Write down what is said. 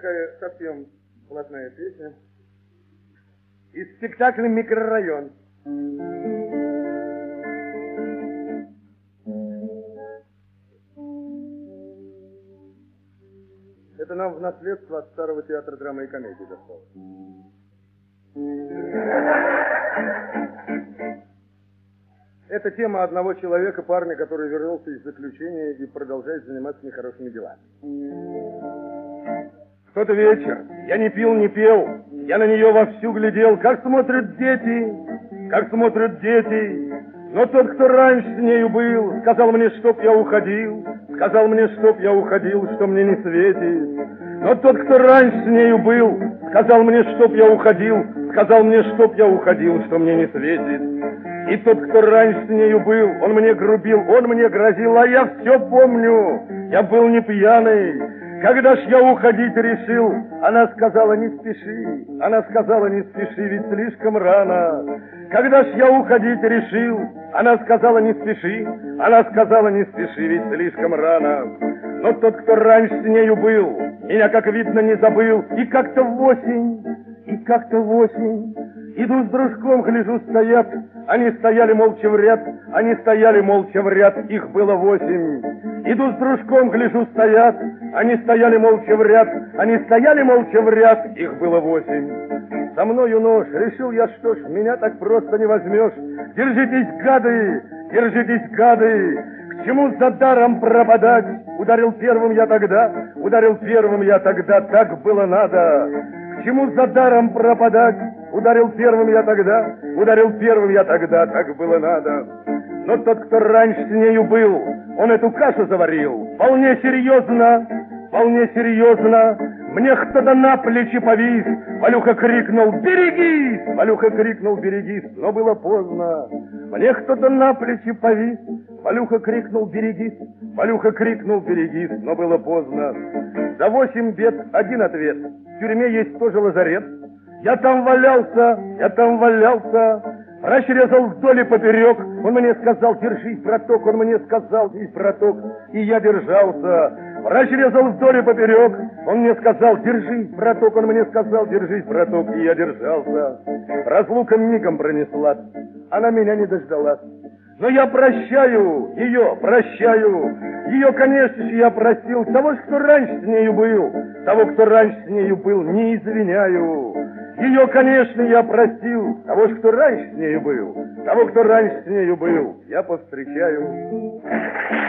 такая совсем блатная песня. Из спектакля «Микрорайон». Это нам в наследство от старого театра драмы и комедии досталось. Это тема одного человека, парня, который вернулся из заключения и продолжает заниматься нехорошими делами. В тот вечер я не пил, не пел, я на нее вовсю глядел, как смотрят дети, как смотрят дети. Но тот, кто раньше с нею был, сказал мне, чтоб я уходил, сказал мне, чтоб я уходил, что мне не светит. Но тот, кто раньше с нею был, сказал мне, чтоб я уходил, сказал мне, чтоб я уходил, что мне не светит. И тот, кто раньше с нею был, он мне грубил, он мне грозил, а я все помню, я был не пьяный. Когда ж я уходить решил, она сказала, не спеши, она сказала, не спеши, ведь слишком рано. Когда ж я уходить решил, она сказала, не спеши, она сказала, не спеши, ведь слишком рано. Но тот, кто раньше с нею был, меня, как видно, не забыл, и как-то в осень, иду с дружком, гляжу, стоят, они стояли молча в ряд, они стояли молча в ряд, их было 8. Иду с дружком, гляжу, стоят, они стояли молча в ряд, они стояли молча в ряд, их было 8. Со мною нож, решил я, что ж, меня так просто не возьмешь. Держитесь, гады, держитесь, гады, к чему за даром пропадать? Ударил первым я тогда, так было надо. К чему за даром пропадать? Ударил первым я тогда, так было надо. Но тот, кто раньше с нею был, он эту кашу заварил. Вполне серьезно, мне кто-то на плечи повис. Валюха крикнул, берегись, но было поздно. Мне кто-то на плечи повис. Валюха крикнул, берегись, но было поздно. За 8 бед один ответ. В тюрьме есть тоже лазарет. Я там валялся, врач резал вдоль и поперек. Он мне сказал, держись, браток, и я держался. Врач резал вдоль и поперек. Он мне сказал, держись, браток, и я держался. Разлука мигом пронеслась, она меня не дождалась. Но я прощаю ее, конечно же, я простил. Того, кто раньше с нею был, не извиняю. Ее, конечно, я простил. Того, кто раньше с нею был, я повстречаю.